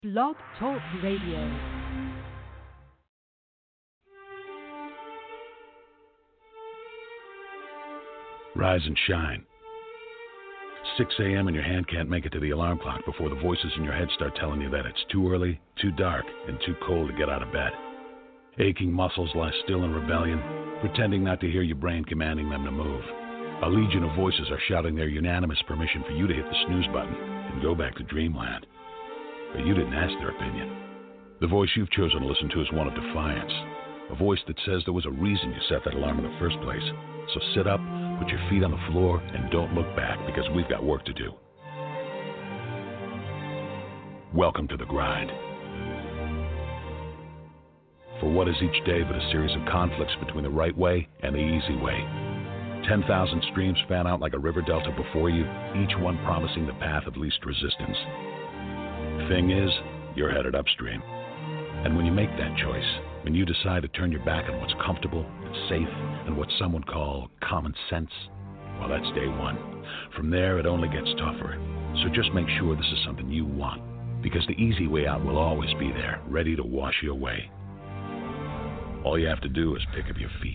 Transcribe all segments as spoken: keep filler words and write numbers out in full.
Blog Talk Radio. Rise and shine. six a.m. and your hand can't make it to the alarm clock before the voices in your head start telling you that it's too early, too dark, and too cold to get out of bed. Aching muscles lie still in rebellion, pretending not to hear your brain commanding them to move. A legion of voices are shouting their unanimous permission for you to hit the snooze button and go back to dreamland. But you didn't ask their opinion. The voice you've chosen to listen to is one of defiance. A voice that says there was a reason you set that alarm in the first place. So sit up, put your feet on the floor, and don't look back, because we've got work to do. Welcome to the grind. For what is each day but a series of conflicts between the right way and the easy way? ten thousand streams fan out like a river delta before you, each one promising the path of least resistance. Thing is, you're headed upstream. And when you make that choice, when you decide to turn your back on what's comfortable and safe and what some would call common sense, well, that's day one. From there, it only gets tougher. So just make sure this is something you want, because the easy way out will always be there, ready to wash you away. All you have to do is pick up your feet.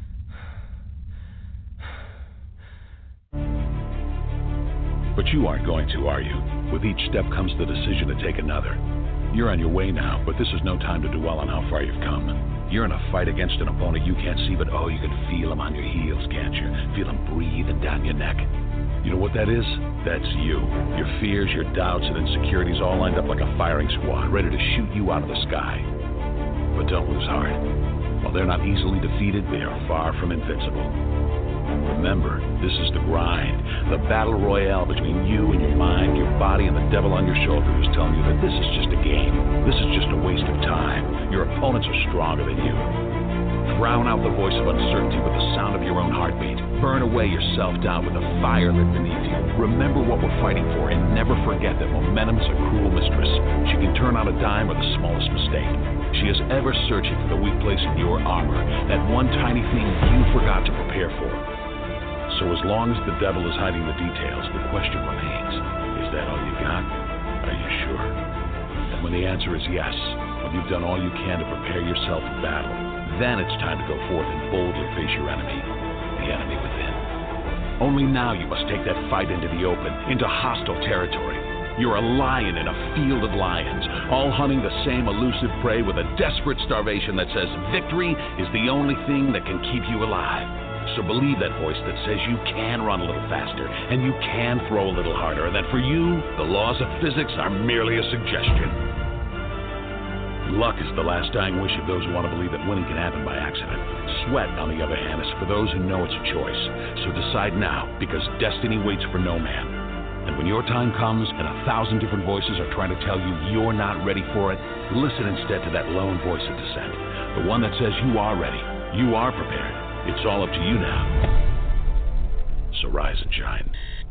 But you aren't going to, are you? With each step comes the decision to take another. You're on your way now, but this is no time to dwell on how far you've come. You're in a fight against an opponent you can't see, but oh, you can feel him on your heels, can't you? Feel him breathing down your neck. You know what that is? That's you. Your fears, your doubts, and insecurities all lined up like a firing squad, ready to shoot you out of the sky. But don't lose heart. While they're not easily defeated, they are far from invincible. Remember, this is the grind, the battle royale between you and your mind, your body, and the devil on your shoulder who's telling you that this is just a game. This is just a waste of time. Your opponents are stronger than you. Drown out the voice of uncertainty with the sound of your own heartbeat. Burn away your self-doubt with the fire lit beneath you. Remember what we're fighting for, and never forget that momentum is a cruel mistress. She can turn on a dime or the smallest mistake. She is ever searching for the weak place in your armor, that one tiny thing you forgot to prepare for. So as long as the devil is hiding the details, the question remains, is that all you got? Are you sure? And when the answer is yes, when you've done all you can to prepare yourself for battle, then it's time to go forth and boldly face your enemy, the enemy within. Only now you must take that fight into the open, into hostile territory. You're a lion in a field of lions, all hunting the same elusive prey with a desperate starvation that says victory is the only thing that can keep you alive. So believe that voice that says you can run a little faster, and you can throw a little harder, and that for you, the laws of physics are merely a suggestion. Luck is the last dying wish of those who want to believe that winning can happen by accident. Sweat, on the other hand, is for those who know it's a choice. So decide now, because destiny waits for no man. And when your time comes and a thousand different voices are trying to tell you you're not ready for it, listen instead to that lone voice of dissent, the one that says you are ready, you are prepared. It's all up to you now. So rise and shine.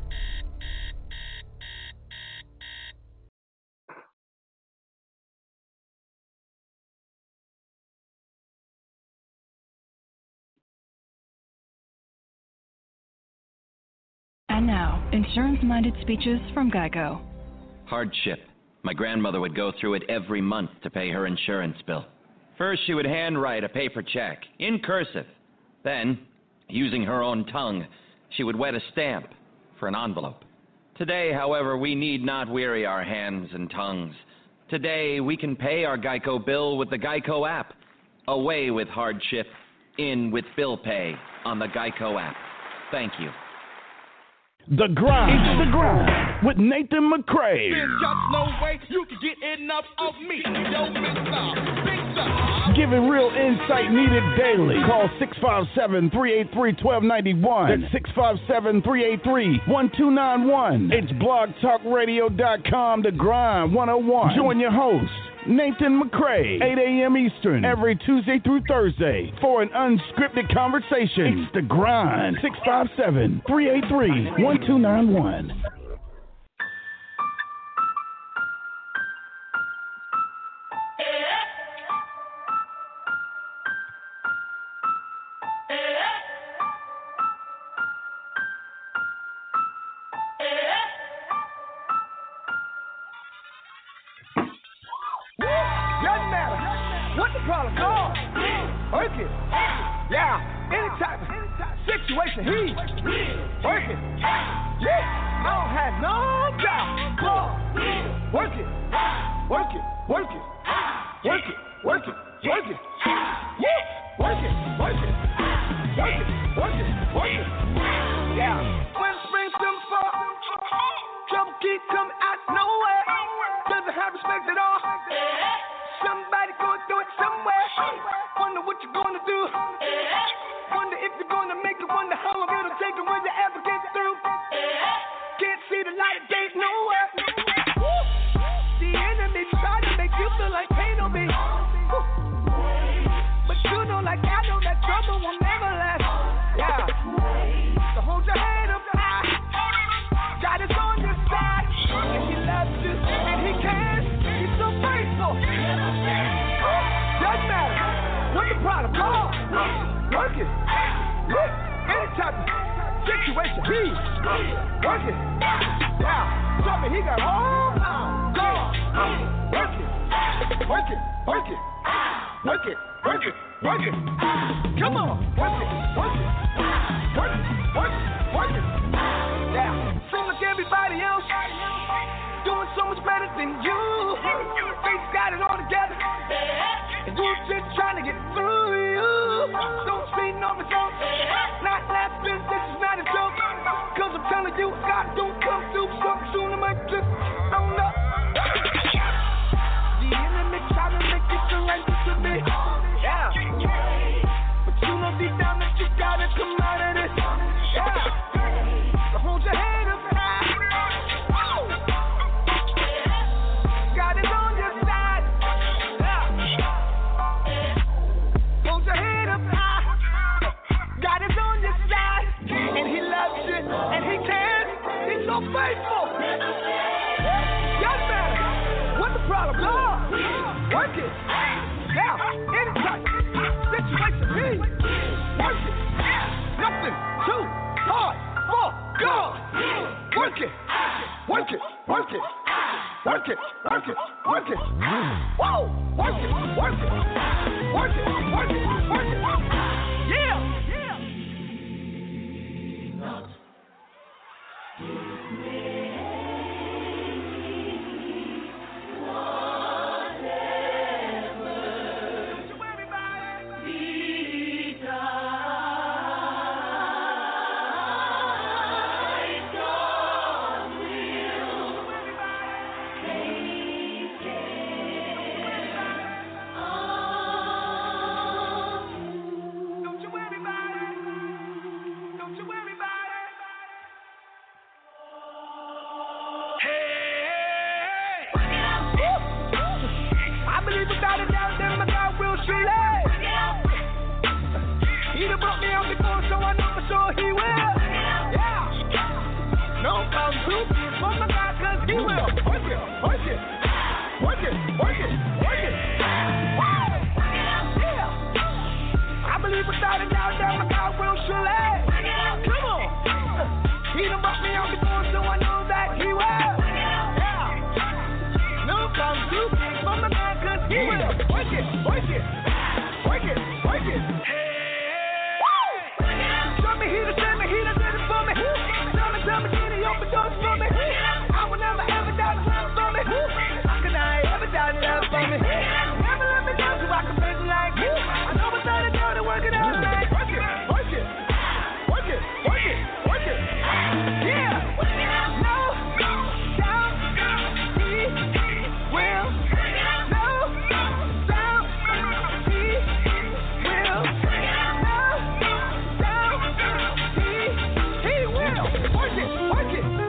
And now, insurance-minded speeches from Geico. Hardship. My grandmother would go through it every month to pay her insurance bill. First, she would handwrite a paper check, in cursive. Then, using her own tongue, she would wet a stamp for an envelope. Today, however, we need not weary our hands and tongues. Today, we can pay our Geico bill with the Geico app. Away with hardship, in with bill pay on the Geico app. Thank you. The Grind. It's The Grind with Nathan McCray. There's just no way you can get enough of me. Yo, Mister Big Star. Giving real insight needed daily. Call six five seven, three eight three, one two nine one. That's six five seven, three eight three, one two nine one. It's blog talk radio dot com, The Grind one oh one. Join your host, Nathan McCray, eight a.m. Eastern, every Tuesday through Thursday for an unscripted conversation. It's The Grind. six five seven, three eight three, one two nine one. What the problem? Go. Work it. Yeah. Any type of situation, he work it. Yeah. I don't have no doubt. Go. Work it. Work it. Work it. Work it. Work it. Work it. Yeah. Work it. Work it. Work it. Work it. Work it. Yeah. When spring comes fall, trouble keep coming out nowhere. Doesn't have respect at all. Somebody going through it somewhere. Wonder what you're gonna do. Wonder if you're gonna make it. Wonder how long it'll take and when you ever get through. Can't see the light of day nowhere. The enemy try to make you feel like pain on me. But you know, like I know, that trouble will never last. Yeah. So hold your head up high. God is on your side. And he loves you. And he cares. He's so faithful. Doesn't matter what the problem. Go. Work it. Look. Any type of situation. He work it. Yeah. Tell me he got all power. Go. Work it. Work it. Work it. Work it. Work it. Work it. Come on. Work it. Work it. Work it. Work it. Work it. Yeah. Seem like everybody else doing so much better than you. Faith got it all together. And you just trying to get through you. Don't speed on the joke. Not last business, this is not a joke. Cause I'm telling you, God don't come through something soon. I might just don't know. The enemy try to make you surrender to me. Yeah. But you know deep down that you gotta come out of this. Yeah. So hold your head up high. God is on your side. Yeah. Hold your head up high. God is on your side. And he loves you. And he cares. He's so faithful. Young man, what's the problem? Lord, work it. Now, any type situation, he work it. Nothing too hard for God. Work it. Work it. Work it. Work it. Work it. Work it. Whoa. Work it. Work it. Work it. Work it. Work it. Yeah. Yeah.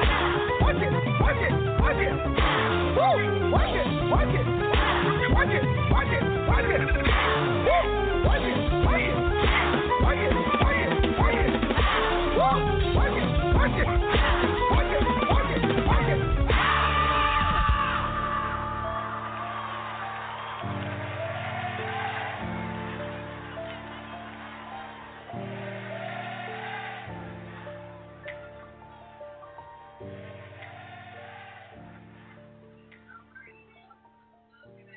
Work it, work it, work it, work it.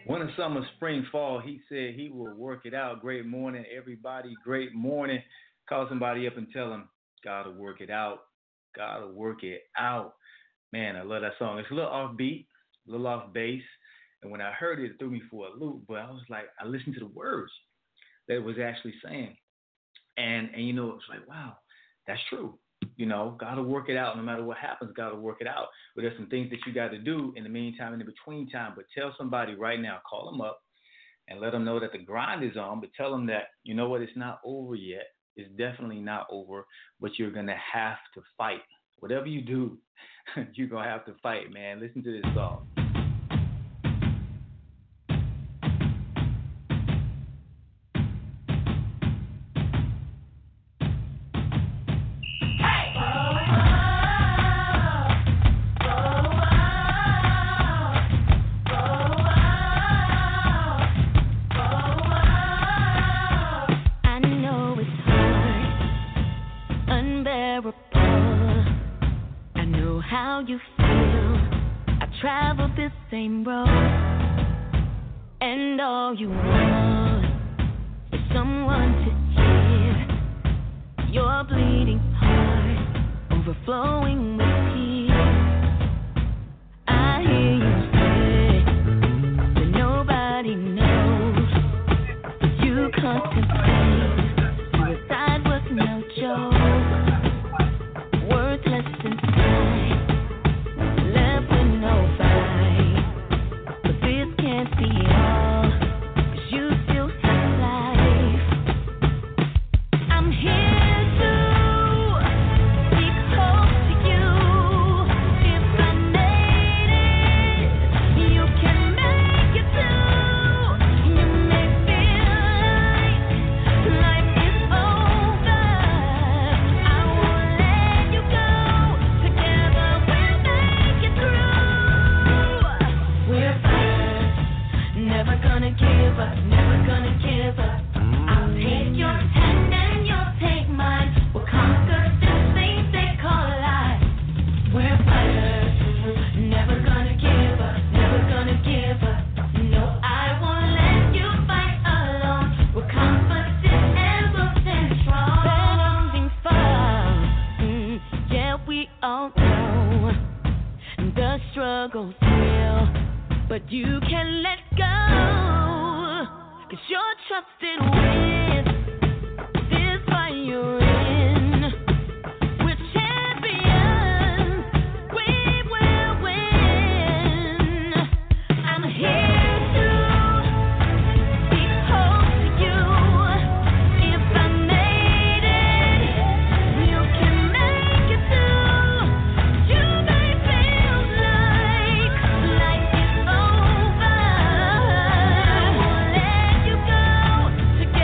Winter, summer, spring, fall, he said he will work it out. Great morning, everybody. Great morning. Call somebody up and tell them, God will work it out. God will work it out. Man, I love that song. It's a little offbeat, a little off base. And when I heard it, it threw me for a loop. But I was like, I listened to the words that it was actually saying. And, and you know, it was like, wow, that's true. You know, God will work it out. No matter what happens, God will work it out. But there's some things that you got to do in the meantime, in the between time. But tell somebody right now, call them up and let them know that the grind is on. But tell them that, you know what, it's not over yet. It's definitely not over, but you're going to have to fight. Whatever you do, you're going to have to fight, man. Listen to this song. Travel this same road, and all you want is someone to hear your bleeding heart overflowing with tears. I hear you say that nobody knows, but you contemplate suicide was no joke, worthless inside. Together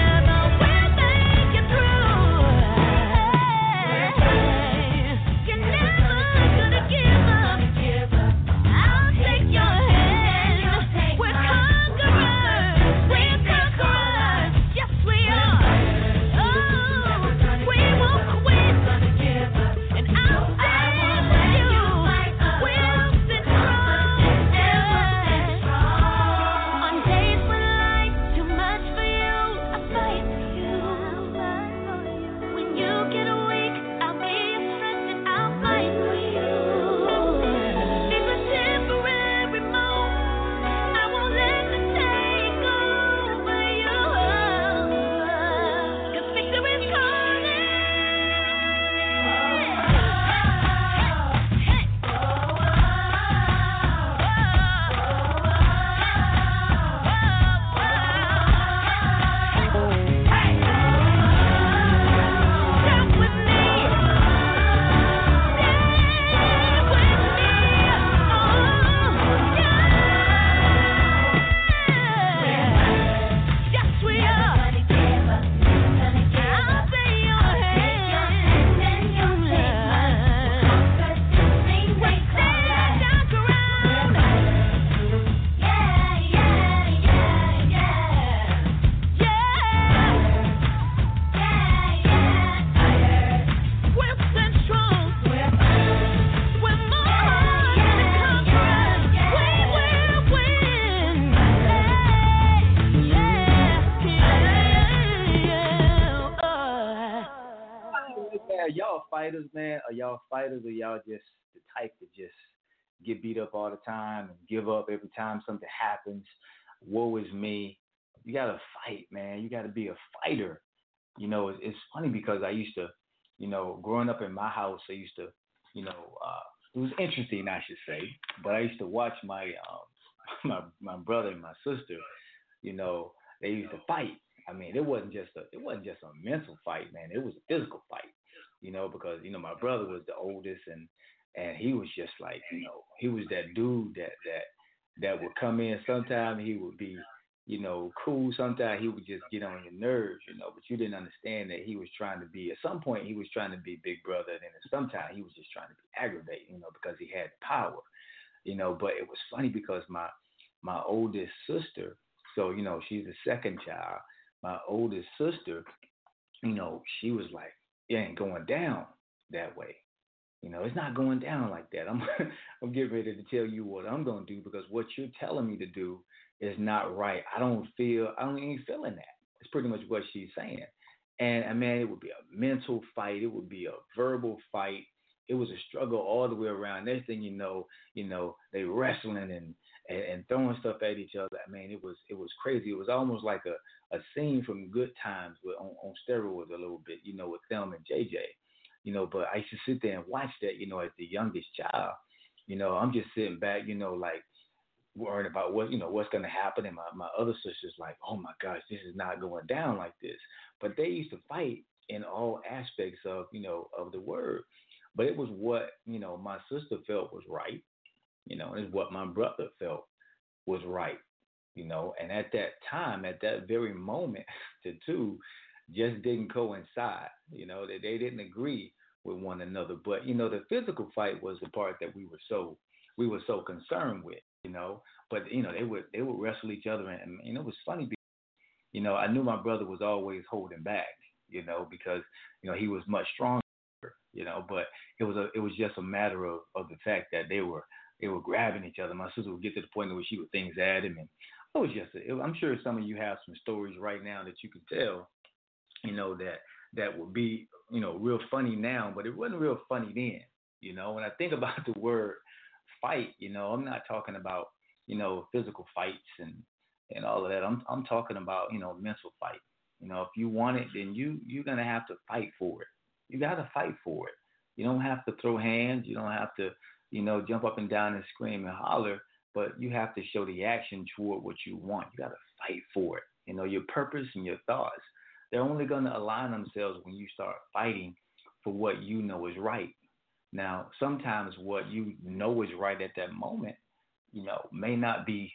fighters, man? Are y'all fighters, or y'all just the type to just get beat up all the time and give up every time something happens? Woe is me. You gotta fight, man. You gotta be a fighter. You know, it's, it's funny because I used to, you know, growing up in my house, I used to, you know, uh, it was interesting, I should say, but I used to watch my um, my my brother and my sister. You know, they used to fight. I mean, it wasn't just a it wasn't just a mental fight, man. It was a physical fight. You know, because you know my brother was the oldest, and and he was just like, you know, he was that dude that that that would come in. Sometimes he would be, you know, cool. Sometimes he would just get on your nerves, you know, but you didn't understand that he was trying to be, at some point he was trying to be big brother, and then sometimes he was just trying to be aggravating, you know, because he had power, you know. But it was funny because my my oldest sister, so, you know, she's the second child, my oldest sister, you know, she was like, it ain't going down that way. You know, it's not going down like that. I'm I'm getting ready to tell you what I'm going to do, because what you're telling me to do is not right. I don't feel, I don't even feeling that. It's pretty much what she's saying. And I mean, it would be a mental fight. It would be a verbal fight. It was a struggle all the way around. Next thing you know, you know, they wrestling and, and, and throwing stuff at each other. I mean, it was it was crazy. It was almost like a, a scene from Good Times with, on, on steroids a little bit, you know, with Thelma and J J. You know, but I used to sit there and watch that, you know, as the youngest child. You know, I'm just sitting back, you know, like worried about what, you know, what's going to happen. And my, my other sister's like, oh my gosh, this is not going down like this. But they used to fight in all aspects of, you know, of the word. But it was what, you know, my sister felt was right, you know, and it's what my brother felt was right, you know. And at that time, at that very moment, the two just didn't coincide, you know, that they didn't agree with one another. But, you know, the physical fight was the part that we were so, we were so concerned with, you know. But, you know, they would, they would wrestle each other. And, and you know, it was funny because, you know, I knew my brother was always holding back, you know, because, you know, he was much stronger. You know, but it was a it was just a matter of, of the fact that they were they were grabbing each other. My sister would get to the point where she would things at him, and it was just a, it, I'm sure some of you have some stories right now that you can tell, you know, that that would be, you know, real funny now, but it wasn't real funny then. You know, when I think about the word fight, you know, I'm not talking about, you know, physical fights and and all of that. I'm I'm talking about, you know, mental fight. You know, if you want it, then you you're gonna have to fight for it. You got to fight for it. You don't have to throw hands. You don't have to, you know, jump up and down and scream and holler, but you have to show the action toward what you want. You got to fight for it. You know, your purpose and your thoughts, they're only going to align themselves when you start fighting for what you know is right. Now, sometimes what you know is right at that moment, you know, may not be,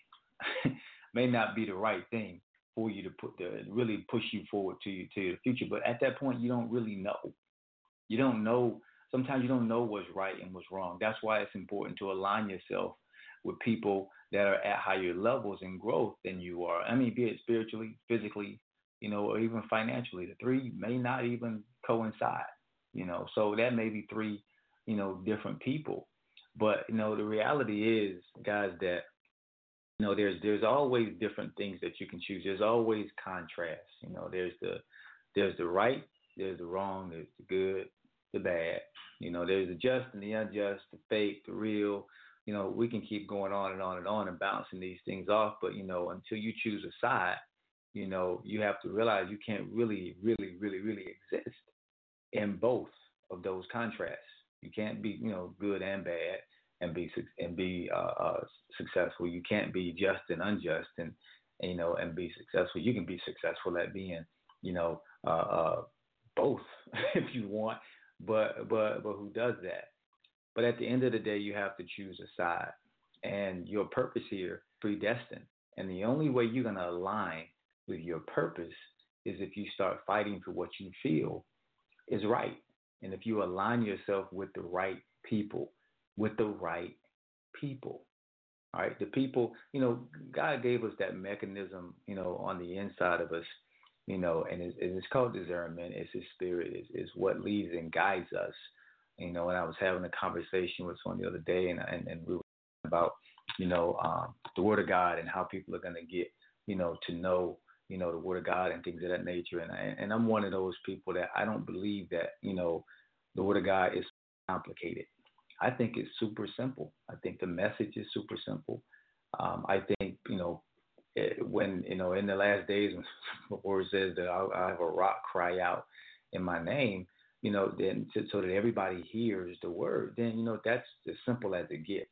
may not be the right thing for you to put the, really push you forward to, you, to the future. But at that point, you don't really know. You don't know, sometimes you don't know what's right and what's wrong. That's why it's important to align yourself with people that are at higher levels in growth than you are. I mean, be it spiritually, physically, you know, or even financially. The three may not even coincide, you know, so that may be three, you know, different people. But, you know, the reality is, guys, that, you know, there's there's always different things that you can choose. There's always contrast. You know, there's the there's the right, there's the wrong, there's the good, the bad. You know, there's the just and the unjust, the fake, the real. You know, we can keep going on and on and on and bouncing these things off. But, you know, until you choose a side, you know, you have to realize you can't really, really, really, really exist in both of those contrasts. You can't be, you know, good and bad and be and be uh, uh, successful. You can't be just and unjust and, and, you know, and be successful. You can be successful at being, you know, uh, uh, both if you want. But but but who does that? But at the end of the day, you have to choose a side, and your purpose here predestined. And the only way you're gonna align with your purpose is if you start fighting for what you feel is right, and if you align yourself with the right people, with the right people. All right, the people. You know, God gave us that mechanism, you know, on the inside of us. You know, and it's, it's called discernment. It's His Spirit. It's, it's what leads and guides us. You know, and I was having a conversation with someone the other day, and and, and we were talking about, you know, um, the Word of God and how people are going to get, you know, to know, you know, the Word of God and things of that nature. And I, and I'm one of those people that I don't believe that, you know, The Word of God is complicated. I think it's super simple. I think the message is super simple. Um, I think, you know, it, when, you know, in the last days, when the Word says that I'll, I'll have a rock cry out in my name, you know, then to, so that everybody hears the Word, then, you know, that's as simple as it gets.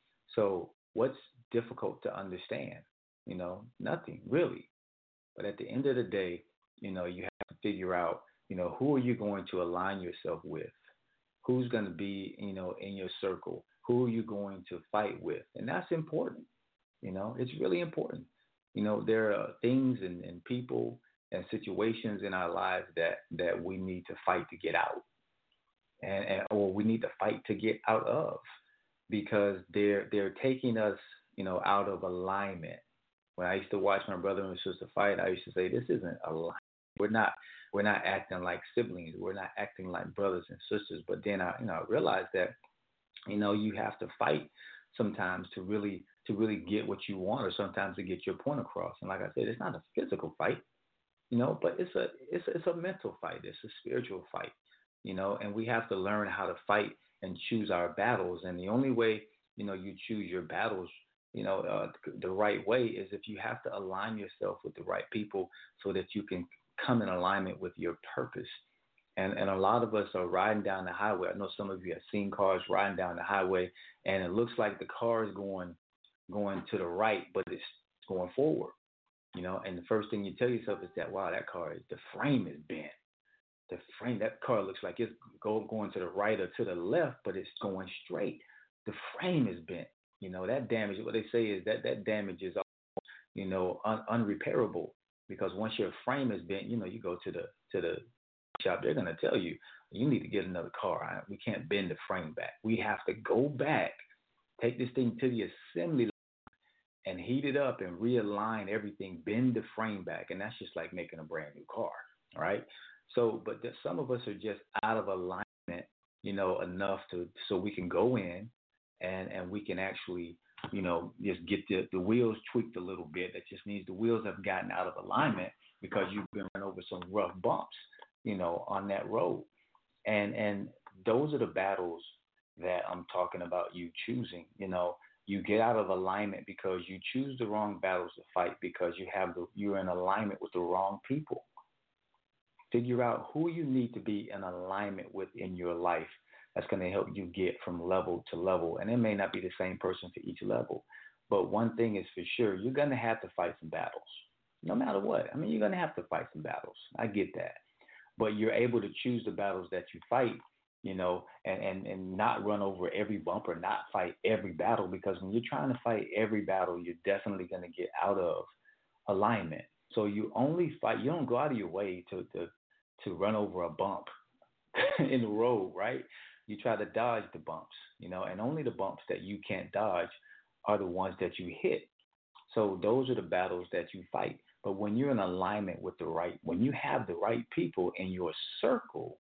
So what's difficult to understand? You know, nothing really. But at the end of the day, you know, you have to figure out, you know, who are you going to align yourself with? Who's going to be, you know, in your circle? Who are you going to fight with? And that's important. You know, it's really important. You know, there are things and, and people and situations in our lives that, that we need to fight to get out, and, and or we need to fight to get out of, because they're they're taking us, you know, out of alignment. When I used to watch my brother and sister fight, I used to say, this isn't alignment. We're not we're not acting like siblings. We're not acting like brothers and sisters. But then I, you know, I realized that, you know, you have to fight sometimes to really to really get what you want, or sometimes to get your point across. And like I said, it's not a physical fight, you know, but it's a it's a, it's a mental fight. It's a spiritual fight, you know, and we have to learn how to fight and choose our battles. And the only way, you know, you choose your battles, you know, uh, the right way is if you have to align yourself with the right people so that you can come in alignment with your purpose. And and a lot of us are riding down the highway. I know some of you have seen cars riding down the highway, and it looks like the car is going going to the right, but it's going forward, you know. And the first thing you tell yourself is that, wow, that car is, the frame is bent. The frame, that car looks like it's go, going to the right or to the left, but it's going straight. The frame is bent. You know, that damage, what they say is that that damage is, you know, un, unrepairable, because once your frame is bent, you know, you go to the to the shop, they're going to tell you, you need to get another car. We can't bend the frame back. We have to go back, take this thing to the assembly line and heat it up and realign everything, bend the frame back. And that's just like making a brand new car. All right. So, but the, some of us are just out of alignment, you know, enough to, so we can go in and, and we can actually, you know, just get the, the wheels tweaked a little bit. That just means the wheels have gotten out of alignment because you've been run over some rough bumps, you know, on that road. And, and those are the battles that I'm talking about you choosing. You know, you get out of alignment because you choose the wrong battles to fight, because you have the, you're in alignment with the wrong people. Figure out who you need to be in alignment with in your life. That's going to help you get from level to level. And it may not be the same person for each level. But one thing is for sure, you're going to have to fight some battles, no matter what. I mean, you're going to have to fight some battles. I get that. But you're able to choose the battles that you fight, you know, and, and, and not run over every bump or not fight every battle, because when you're trying to fight every battle, you're definitely going to get out of alignment. So you only fight, you don't go out of your way to, to, to run over a bump in the road, right? You try to dodge the bumps, you know, and only the bumps that you can't dodge are the ones that you hit. So those are the battles that you fight. But when you're in alignment with the right, when you have the right people in your circle,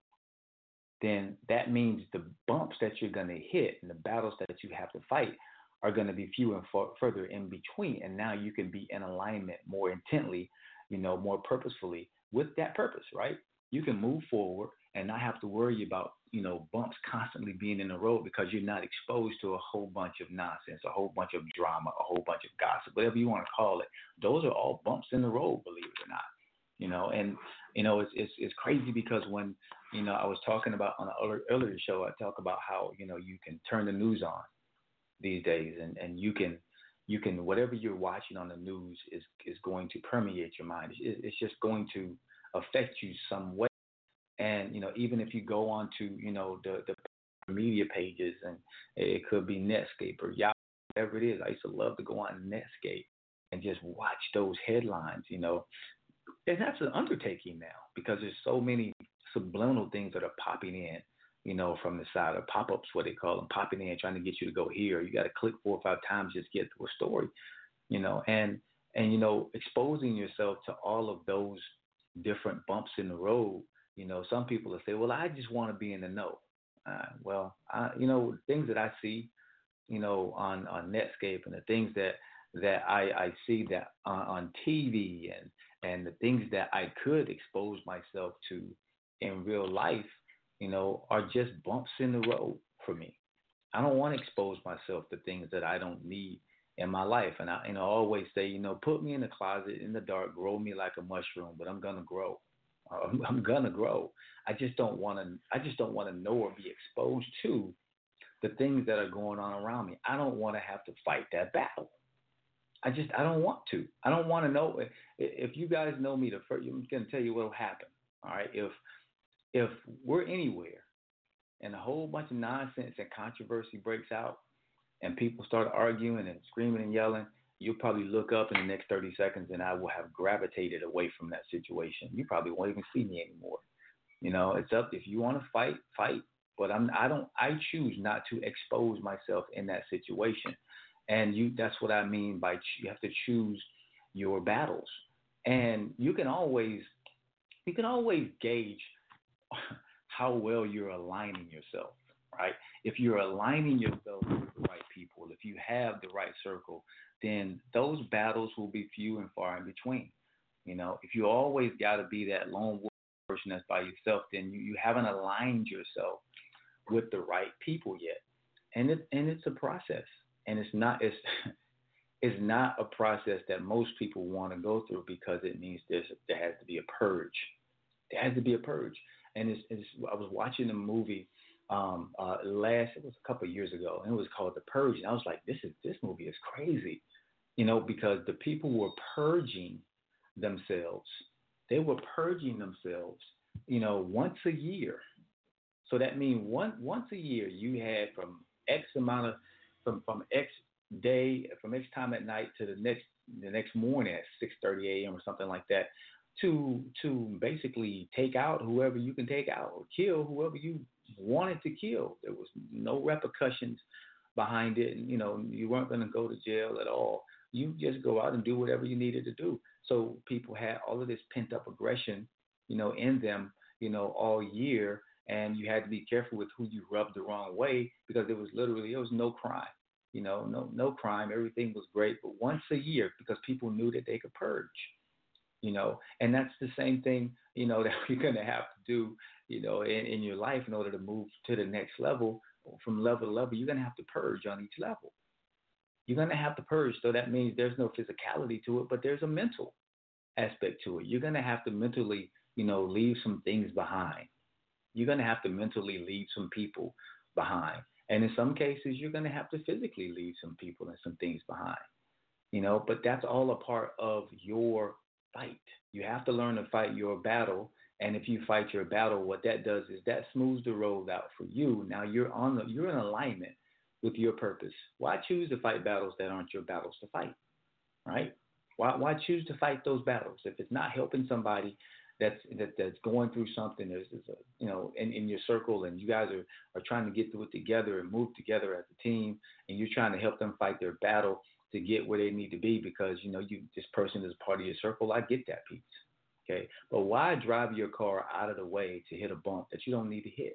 then that means the bumps that you're going to hit and the battles that you have to fight are going to be few and far, further in between. And now you can be in alignment more intently, you know, more purposefully with that purpose, right? You can move forward and not have to worry about, you know, bumps constantly being in the road, because you're not exposed to a whole bunch of nonsense, a whole bunch of drama, a whole bunch of gossip, whatever you want to call it. Those are all bumps in the road, believe it or not. You know, and, you know, it's, it's, it's crazy because when, you know, I was talking about on an earlier show, I talk about how, you know, you can turn the news on these days, and, and you can, you can, whatever you're watching on the news is, is going to permeate your mind. It's, it's just going to affect you some way. And, you know, even if you go on to, you know, the, the media pages, and it could be Netscape or Yahoo, whatever it is. I used to love to go on Netscape and just watch those headlines, you know. And that's an undertaking now, because there's so many subliminal things that are popping in, you know, from the side, or pop-ups, what they call them, popping in, trying to get you to go here. You got to click four or five times just to get to a story, you know, and, and, you know, exposing yourself to all of those different bumps in the road. You know, some people will say, well, I just want to be in the know. Uh, well, I, you know, things that I see, you know, on, on Netscape, and the things that, that I, I see that on, on T V, and, and the things that I could expose myself to in real life, you know, are just bumps in the road for me. I don't want to expose myself to things that I don't need in my life. And I, you know, I always say, you know, put me in the closet in the dark, grow me like a mushroom, but I'm gonna grow. I'm, I'm gonna grow. I just don't want to. I just don't want to know or be exposed to the things that are going on around me. I don't want to have to fight that battle. I just, I don't want to. I don't want to know. If, if you guys know me, the first, I'm gonna tell you what'll happen. All right, if if we're anywhere and a whole bunch of nonsense and controversy breaks out, and people start arguing and screaming and yelling, you'll probably look up in the next thirty seconds and I will have gravitated away from that situation. You probably won't even see me anymore. You know, it's up. If you want to fight, fight. But I'm, I don't, I choose not to expose myself in that situation. And you, that's what I mean by you have to choose your battles. And you can always, you can always gauge how well you're aligning yourself, right? If you're aligning yourself with the right people, if you have the right circle, then those battles will be few and far in between. You know, if you always got to be that lone wolf person that's by yourself, then you, you haven't aligned yourself with the right people yet. And it and it's a process. And it's not it's it's not a process that most people want to go through because it means there's there has to be a purge. There has to be a purge. And it's, it's I was watching a movie um uh last it was a couple of years ago, and it was called The Purge. And I was like, this is this movie is crazy. You know, because the people were purging themselves. They were purging themselves, you know, once a year. So that means one, once a year you had from X amount of, from, from X day, from X time at night to the next the next morning at six thirty a.m. or something like that, to to basically take out whoever you can take out or kill whoever you wanted to kill. There was no repercussions behind it. And, you know, you weren't going to go to jail at all. You just go out and do whatever you needed to do. So people had all of this pent up aggression, you know, in them, you know, all year. And you had to be careful with who you rubbed the wrong way because it was literally, it was no crime, you know, no, no crime. Everything was great. But once a year, because people knew that they could purge, you know, and that's the same thing, you know, that you're going to have to do, you know, in, in your life in order to move to the next level. From level to level, you're going to have to purge on each level. You're going to have to purge. So that means there's no physicality to it, but there's a mental aspect to it. You're going to have to mentally, you know, leave some things behind. You're going to have to mentally leave some people behind. And in some cases, you're going to have to physically leave some people and some things behind, you know, but that's all a part of your fight. You have to learn to fight your battle. And if you fight your battle, what that does is that smooths the road out for you. Now you're on the, you're in alignment with your purpose. Why choose to fight battles that aren't your battles to fight, right? Why, why choose to fight those battles? If it's not helping somebody that's that, that's going through something, there's, there's a, you know, in, in your circle, and you guys are, are trying to get through it together and move together as a team, and you're trying to help them fight their battle to get where they need to be because, you know, you this person is part of your circle. I get that piece, okay? But why drive your car out of the way to hit a bump that you don't need to hit?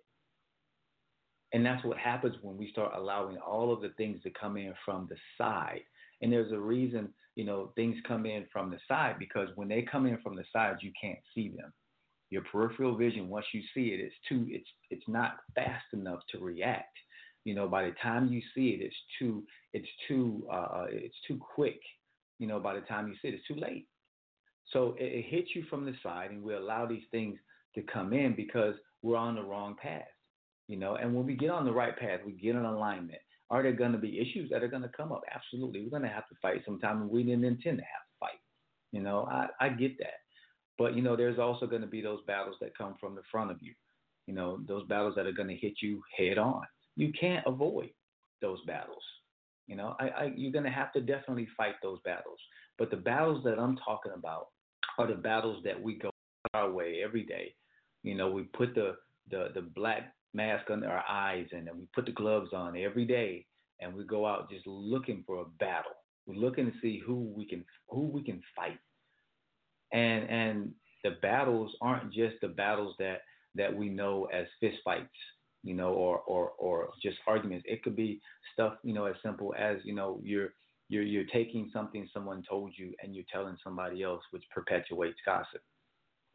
And that's what happens when we start allowing all of the things to come in from the side. And there's a reason, you know, things come in from the side because when they come in from the side, you can't see them. Your peripheral vision, once you see it, it's too, it's it's not fast enough to react. You know, by the time you see it, it's too, it's too, uh, it's too quick. You know, by the time you see it, it's too late. So it, it hits you from the side, and we allow these things to come in because we're on the wrong path. You know, and when we get on the right path, we get in alignment. Are there going to be issues that are going to come up? Absolutely. We're going to have to fight sometime, and we didn't intend to have to fight. You know, I, I get that. But, you know, there's also going to be those battles that come from the front of you. You know, those battles that are going to hit you head on. You can't avoid those battles. You know, I, I, you're going to have to definitely fight those battles. But the battles that I'm talking about are the battles that we go our way every day. You know, we put the, the, the black mask under our eyes, and then we put the gloves on every day, and we go out just looking for a battle. We're looking to see who we can who we can fight, and and the battles aren't just the battles that that we know as fist fights, you know, or or or just arguments. It could be stuff, you know, as simple as, you know, you're you're you're taking something someone told you and you're telling somebody else, which perpetuates gossip.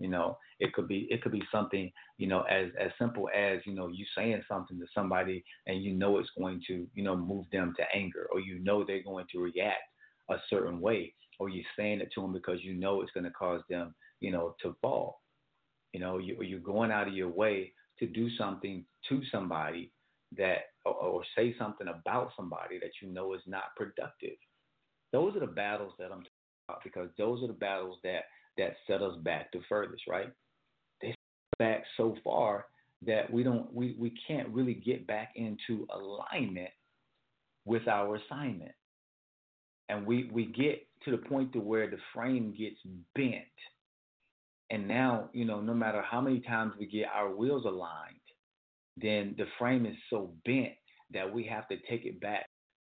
You know, it could be it could be something, you know, as as simple as, you know, you saying something to somebody and you know it's going to, you know, move them to anger, or you know they're going to react a certain way, or you're saying it to them because you know it's going to cause them, you know, to fall. You know, you, or you're going out of your way to do something to somebody that, or, or say something about somebody that you know is not productive. Those are the battles that I'm talking about, because those are the battles that that set us back the furthest, right? They set us back so far that we don't, we, we can't really get back into alignment with our assignment. And we, we get to the point to where the frame gets bent. And now, you know, no matter how many times we get our wheels aligned, then the frame is so bent that we have to take it back.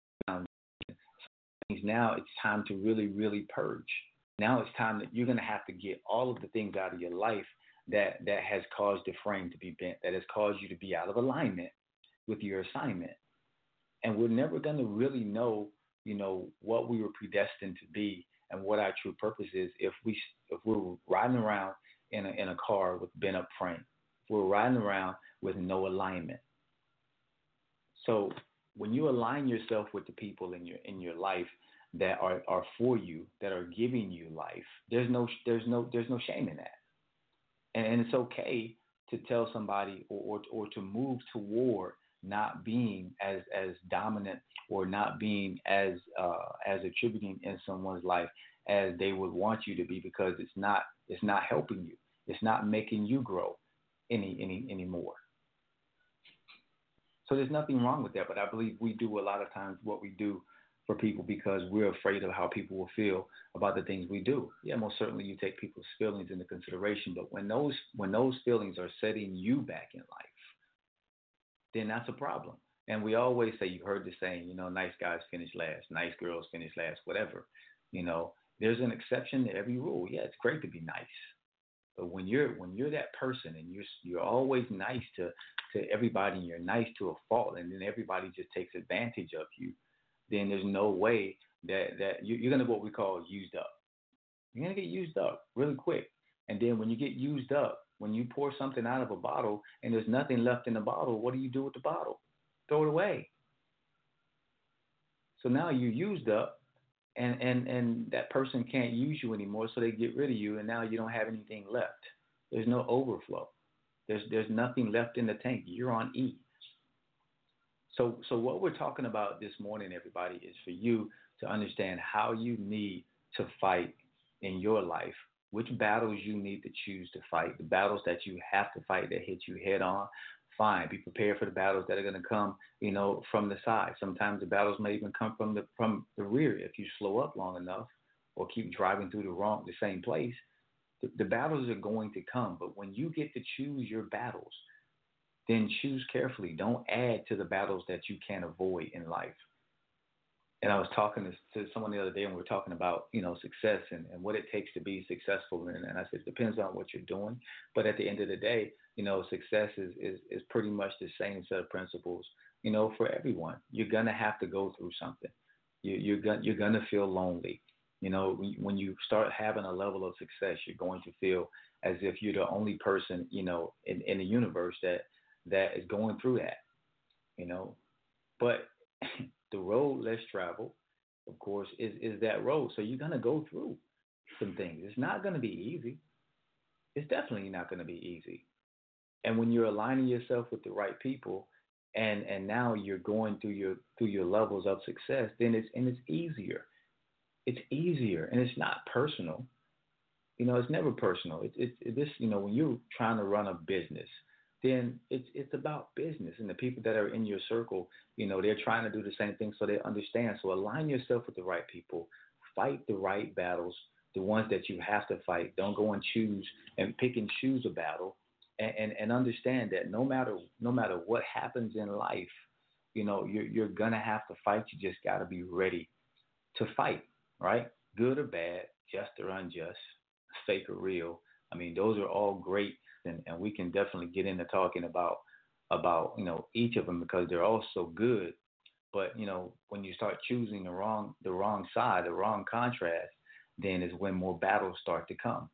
Now it's time to really, really purge. Now it's time that you're going to have to get all of the things out of your life that, that has caused the frame to be bent, that has caused you to be out of alignment with your assignment. And we're never going to really know, you know, what we were predestined to be and what our true purpose is if we if we're riding around in a in a car with bent up frame. If we're riding around with no alignment. So when you align yourself with the people in your in your life that are, are for you, that are giving you life, there's no there's no there's no shame in that. And, and it's okay to tell somebody or, or or to move toward not being as as dominant or not being as uh, as attributing in someone's life as they would want you to be, because it's not it's not helping you. It's not making you grow any any anymore. So there's nothing wrong with that, but I believe we do a lot of times what we do for people because we're afraid of how people will feel about the things we do. Yeah, most certainly you take people's feelings into consideration, but when those when those feelings are setting you back in life, then that's a problem. And we always say, you heard the saying, you know, nice guys finish last, nice girls finish last, whatever. You know, there's an exception to every rule. Yeah, it's great to be nice. But when you're when you're that person and you're you're always nice to, to everybody and you're nice to a fault, and then everybody just takes advantage of you, then there's no way that, that you, you're going to go what we call used up. You're going to get used up really quick. And then when you get used up, when you pour something out of a bottle and there's nothing left in the bottle, what do you do with the bottle? Throw it away. So now you're used up, and, and, and that person can't use you anymore, so they get rid of you, and now you don't have anything left. There's no overflow. There's there's nothing left in the tank. You're on E. So so what we're talking about this morning, everybody, is for you to understand how you need to fight in your life, which battles you need to choose to fight, the battles that you have to fight that hit you head on. Fine, be prepared for the battles that are going to come, you know, from the side. Sometimes the battles may even come from the from the rear if you slow up long enough or keep driving through the wrong the same place. The, the battles are going to come, but when you get to choose your battles, then choose carefully. Don't add to the battles that you can't avoid in life. And I was talking to, to someone the other day, and we were talking about, you know, success and, and what it takes to be successful. And, and I said, it depends on what you're doing. But at the end of the day, you know, success is, is, is pretty much the same set of principles, you know, for everyone. You're going to have to go through something. You, you're going you're going to feel lonely. You know, when you start having a level of success, you're going to feel as if you're the only person, you know, in, in the universe that that is going through that, you know. But the road less traveled, of course, is, is that road. So you're going to go through some things. It's not going to be easy. It's definitely not going to be easy. And when you're aligning yourself with the right people, and, and now you're going through your through your levels of success, then it's and it's easier. It's easier, and it's not personal. You know, it's never personal. It's it's it, this. You know, when you're trying to run a business, then it's it's about business, and the people that are in your circle, you know, they're trying to do the same thing, so they understand. So align yourself with the right people, fight the right battles, the ones that you have to fight. Don't go and choose and pick and choose a battle, and, and, and understand that no matter no matter what happens in life, you know, you're you're gonna have to fight. You just gotta be ready to fight, right? Good or bad, just or unjust, fake or real. I mean, those are all great. And, and we can definitely get into talking about, about, you know, each of them because they're all so good. But, you know, when you start choosing the wrong the wrong side, the wrong contrast, then is when more battles start to come.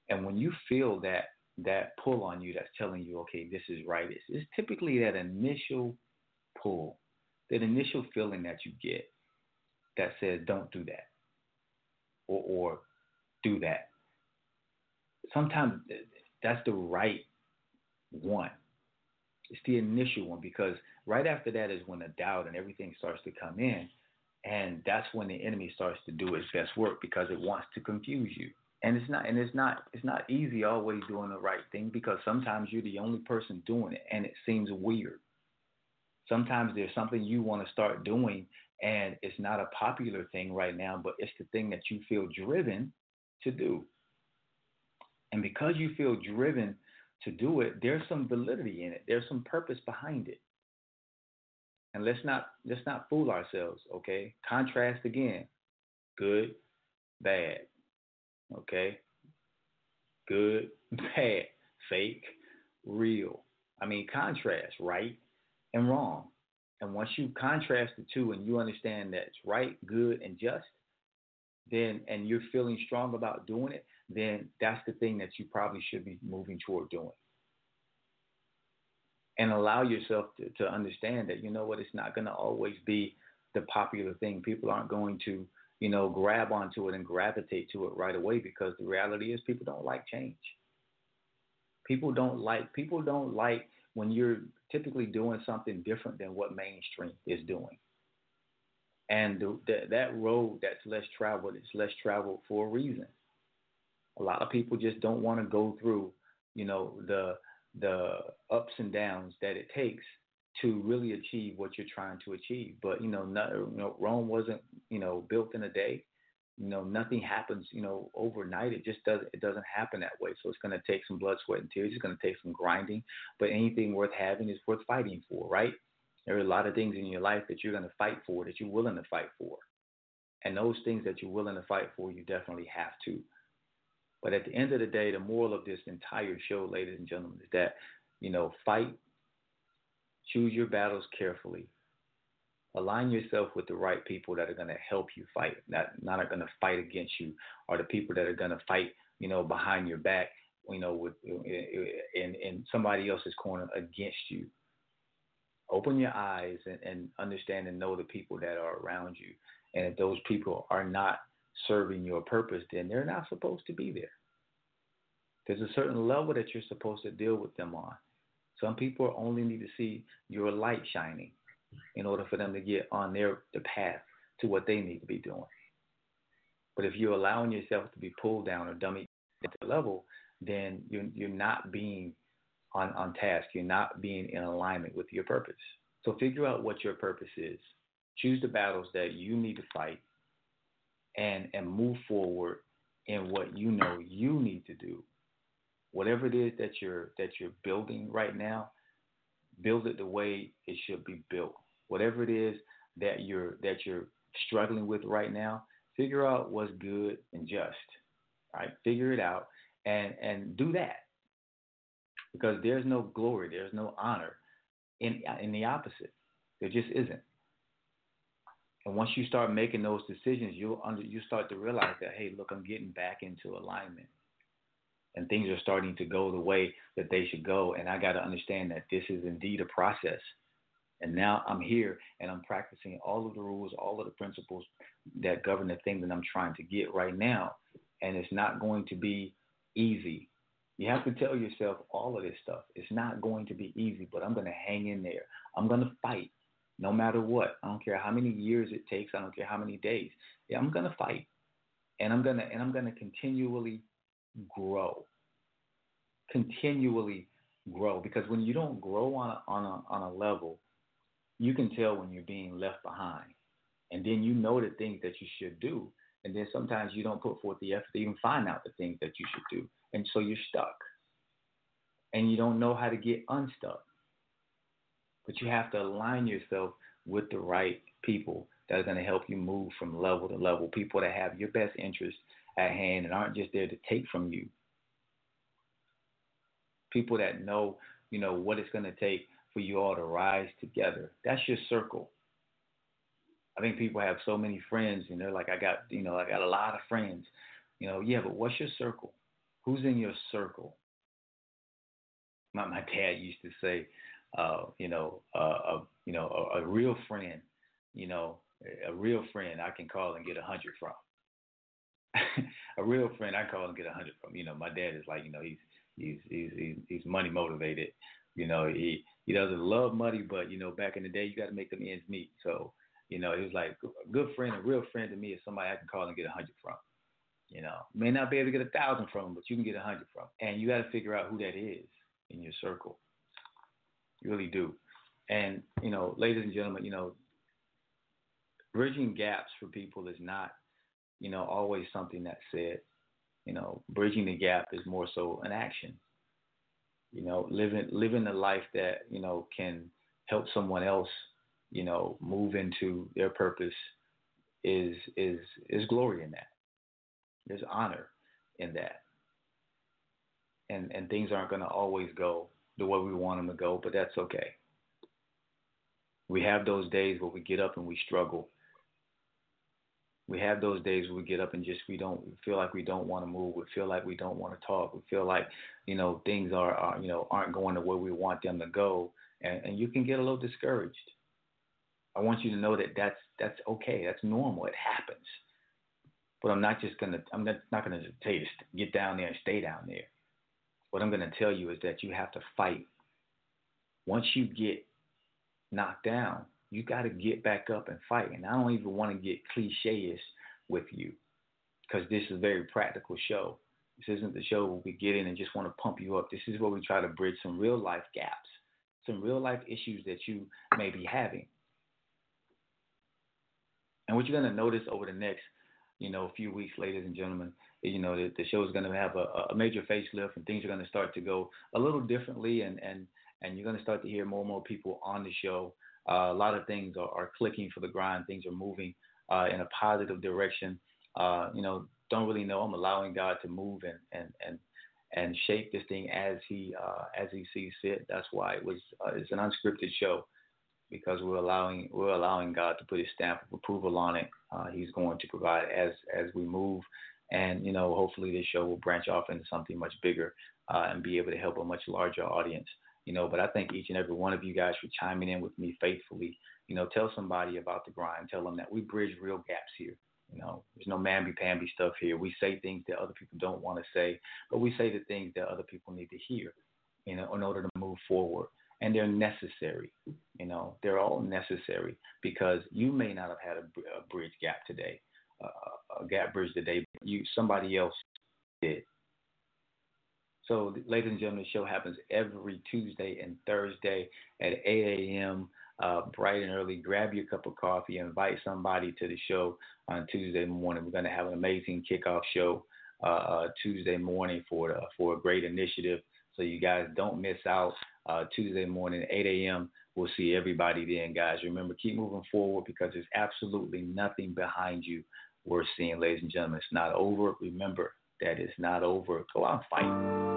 And when you feel that that pull on you that's telling you, okay, this is right, it's, it's typically that initial pull, that initial feeling that you get that says, don't do that, or, or do that. Sometimes that's the right one. It's the initial one, because right after that is when the doubt and everything starts to come in, and that's when the enemy starts to do its best work, because it wants to confuse you. And it's not, and it's not, it's not easy always doing the right thing, because sometimes you're the only person doing it, and it seems weird. Sometimes there's something you want to start doing, and it's not a popular thing right now, but it's the thing that you feel driven to do. And because you feel driven to do it, there's some validity in it. There's some purpose behind it. And let's not let's not fool ourselves, okay? Contrast again. Good, bad. Okay? Good, bad. Fake, real. I mean, contrast, right and wrong. And once you contrast the two and you understand that it's right, good, and just, then, and you're feeling strong about doing it, then that's the thing that you probably should be moving toward doing. And allow yourself to, to understand that, you know what, it's not going to always be the popular thing. People aren't going to, you know, grab onto it and gravitate to it right away, because the reality is people don't like change. People don't like, people don't like when you're typically doing something different than what mainstream is doing. And the, the, that road that's less traveled is less traveled for a reason. A lot of people just don't want to go through, you know, the the ups and downs that it takes to really achieve what you're trying to achieve. But, you know, not, you know, Rome wasn't, you know, built in a day. You know, nothing happens, you know, overnight. It just doesn't, it doesn't happen that way. So it's going to take some blood, sweat, and tears. It's going to take some grinding. But anything worth having is worth fighting for, right? There are a lot of things in your life that you're going to fight for, that you're willing to fight for. And those things that you're willing to fight for, you definitely have to. But at the end of the day, the moral of this entire show, ladies and gentlemen, is that, you know, fight, choose your battles carefully, align yourself with the right people that are going to help you fight, not not are going to fight against you, or the people that are going to fight, you know, behind your back, you know, with in in somebody else's corner against you. Open your eyes and, and understand and know the people that are around you. And if those people are not serving your purpose, then they're not supposed to be there. There's a certain level that you're supposed to deal with them on. Some people only need to see your light shining in order for them to get on their the path to what they need to be doing. But if you're allowing yourself to be pulled down or dummied at the level, then you're, you're not being on, on task. You're not being in alignment with your purpose. So figure out what your purpose is. Choose the battles that you need to fight, and, and move forward in what you know you need to do. Whatever it is that you're that you're building right now, build it the way it should be built. Whatever it is that you're that you're struggling with right now, figure out what's good and just. Right? Figure it out and, and do that. Because there's no glory, there's no honor in in the opposite. There just isn't. And once you start making those decisions, you'll under you start to realize that, hey, look, I'm getting back into alignment. And things are starting to go the way that they should go. And I got to understand that this is indeed a process. And now I'm here and I'm practicing all of the rules, all of the principles that govern the thing that I'm trying to get right now. And it's not going to be easy. You have to tell yourself all of this stuff. It's not going to be easy, but I'm going to hang in there. I'm going to fight no matter what. I don't care how many years it takes. I don't care how many days. Yeah, I'm going to fight. And I'm going to, and I'm going to continually grow, continually grow, because when you don't grow on a, on a, on a level, you can tell when you're being left behind, and then you know the things that you should do, and then sometimes you don't put forth the effort to even find out the things that you should do, and so you're stuck, and you don't know how to get unstuck. But you have to align yourself with the right people that are going to help you move from level to level, people that have your best interests at hand and aren't just there to take from you. People that know, you know, what it's going to take for you all to rise together. That's your circle. I think people have so many friends and they're like, I got, you know, I got a lot of friends. You know, yeah, but what's your circle? Who's in your circle? My, my dad used to say, uh, you know, uh, a, you know, a, a real friend, you know, a real friend I can call and get a hundred from. A real friend I call and get a hundred from. You know, my dad is like, you know, he's he's he's he's, he's money motivated. You know, he he doesn't love money, but you know, back in the day, you got to make them ends meet. So, you know, he was like a good friend, a real friend to me is somebody I can call and get a hundred from. You know, may not be able to get a thousand from them, but you can get a hundred from. And you got to figure out who that is in your circle. You really do. And you know, ladies and gentlemen, you know, bridging gaps for people is not, you know, always something that's said. You know, bridging the gap is more so an action. You know, living living a life that, you know, can help someone else, you know, move into their purpose is is is glory in that. There's honor in that. And and things aren't going to always go the way we want them to go, but that's okay. We have those days where we get up and we struggle. We have those days where we get up and just we don't we feel like we don't want to move. We feel like we don't want to talk. We feel like, you know, things are, are you know aren't going the way we want them to go, and, and you can get a little discouraged. I want you to know that that's that's okay. That's normal. It happens. But I'm not just gonna I'm not, not gonna tell you to get down there and stay down there. What I'm gonna tell you is that you have to fight. Once you get knocked down, you got to get back up and fight. And I don't even want to get cliche-ish with you, because this is a very practical show. This isn't the show where we get in and just want to pump you up. This is where we try to bridge some real life gaps, some real life issues that you may be having. And what you're going to notice over the next, you know, few weeks, ladies and gentlemen, is, you know, the, the show is going to have a, a major facelift, and things are going to start to go a little differently, and, and, and you're going to start to hear more and more people on the show. Uh, a lot of things are, are clicking for the grind. Things are moving uh, in a positive direction. Uh, you know, don't really know. I'm allowing God to move and and and, and shape this thing as He uh, as He sees fit. That's why it was uh, it's an unscripted show, because we're allowing we're allowing God to put His stamp of approval on it. Uh, he's going to provide as as we move, and you know, hopefully this show will branch off into something much bigger uh, and be able to help a much larger audience. You know, but I thank each and every one of you guys for chiming in with me faithfully. You know, tell somebody about the grind. Tell them that we bridge real gaps here. You know, there's no mamby-pamby stuff here. We say things that other people don't want to say, but we say the things that other people need to hear, you know, in order to move forward. And they're necessary. You know, they're all necessary, because you may not have had a, a bridge gap today, uh, a gap bridge today, but you somebody else did. So, ladies and gentlemen, the show happens every Tuesday and Thursday at eight a.m., uh, bright and early. Grab your cup of coffee, invite somebody to the show on Tuesday morning. We're going to have an amazing kickoff show uh, uh, Tuesday morning for uh, for a great initiative. So you guys don't miss out. Uh, Tuesday morning at eight a.m. We'll see everybody then, guys. Remember, keep moving forward, because there's absolutely nothing behind you worth seeing, ladies and gentlemen. It's not over. Remember that it's not over. Go out and fight.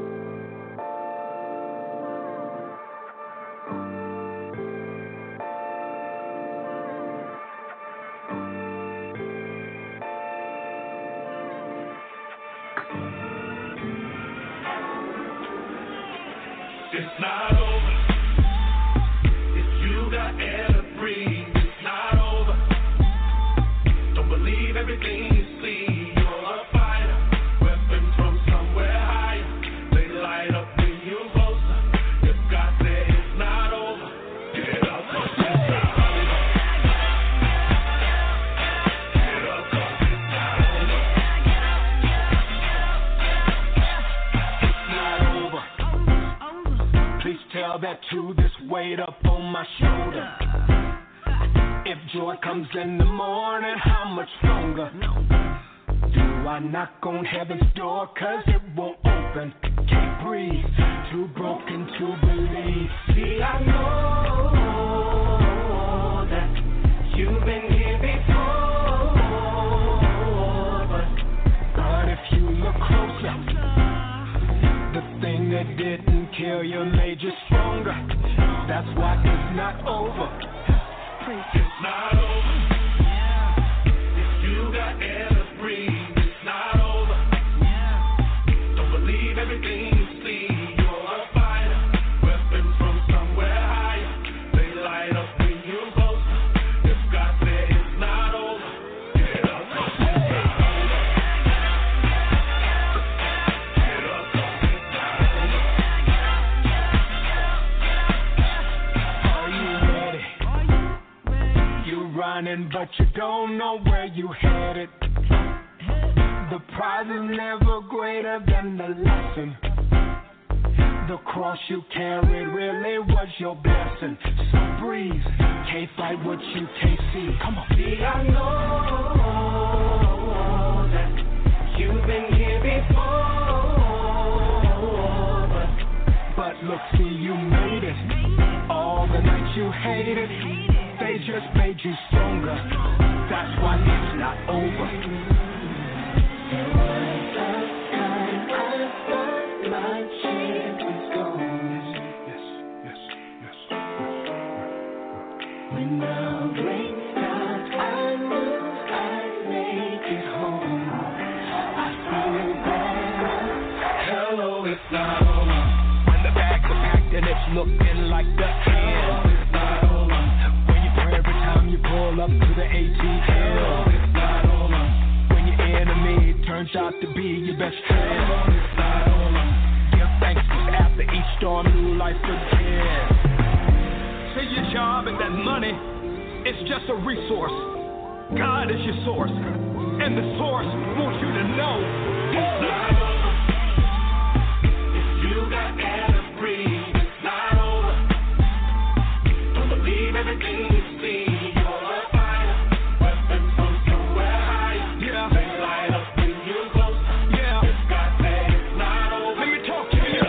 It's not over. If you got air to breathe, it's not over. Don't believe everything you see. You're a fighter, weapons from somewhere higher. They light up when you're closer. If God said it's not over, get up, 'cause it's not over. Get up, 'cause it's not over. It's not over. Please tell that to this weight up on my shoulder. If joy comes in the morning, how much longer? Do I knock on heaven's door, 'cause it won't open? Can't breathe, too broken to believe. See, I know that you've been here before, but, but if you look closer, the thing that didn't kill you made you stronger. That's why it's not over. It's not over. If you got air to breathe, it's not over. Don't going, but you don't know where you headed. The prize is never greater than the lesson. The cross you carried really was your blessing. So breathe, can't fight what you can't see. Come on. See, I know that you've been here before, but, but look, see, you made it. All the nights you hated, they just made you stronger. That's why it's not over. When the rain stops, I lose, I make it home. I feel better. Hello, it's not over. When the bags are packed and it's looking like the end. It's not over. When you pray every time you pull up to the A T M. It's not over. When your enemy turns out to be your best friend. It's not over. Give thanks after each storm, new life begins. Say your job and that money, it's just a resource. God is your source, and the source wants you to know it's not over. If you got air to breathe, it's not over. Don't believe everything you see. You're a fighter. Weapons from somewhere higher. Yeah. They light up when you close. Yeah. If God said it's not over, let me talk to you.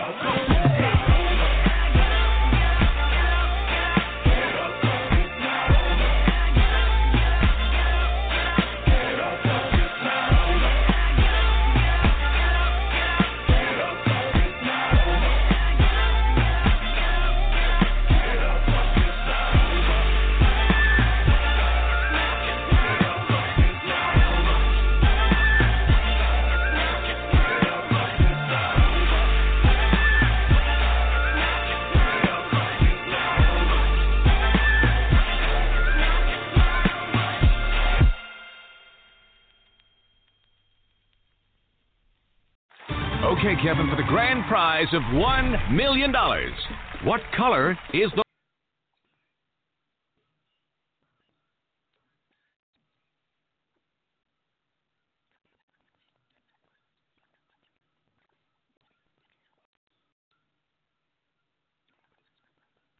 Okay, Kevin, for the grand prize of one million dollars. What color is the